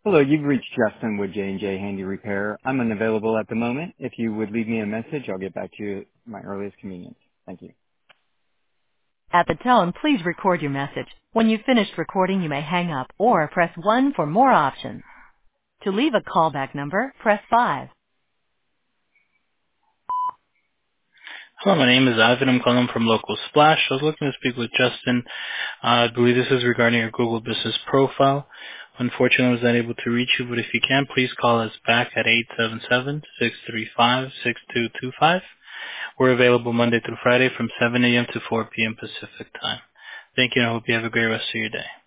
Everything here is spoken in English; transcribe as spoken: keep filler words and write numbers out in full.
Hello, you've reached Justin with J and J Handy Repair. I'm unavailable at the moment. If you would leave me a message, I'll get back to you at my earliest convenience. Thank you. At the tone, please record your message. When you've finished recording, you may hang up or press one for more options. To leave a callback number, press five. Hello, my name is Ivan. I'm calling from Local Splash. I was looking to speak with Justin. Uh, I believe this is regarding your Google Business Profile. Unfortunately, I was unable to reach you, but if you can, please call us back at eight seven seven, six three five, six two two five. We're available Monday through Friday from seven a.m. to four p.m. Pacific Time. Thank you, and I hope you have a great rest of your day.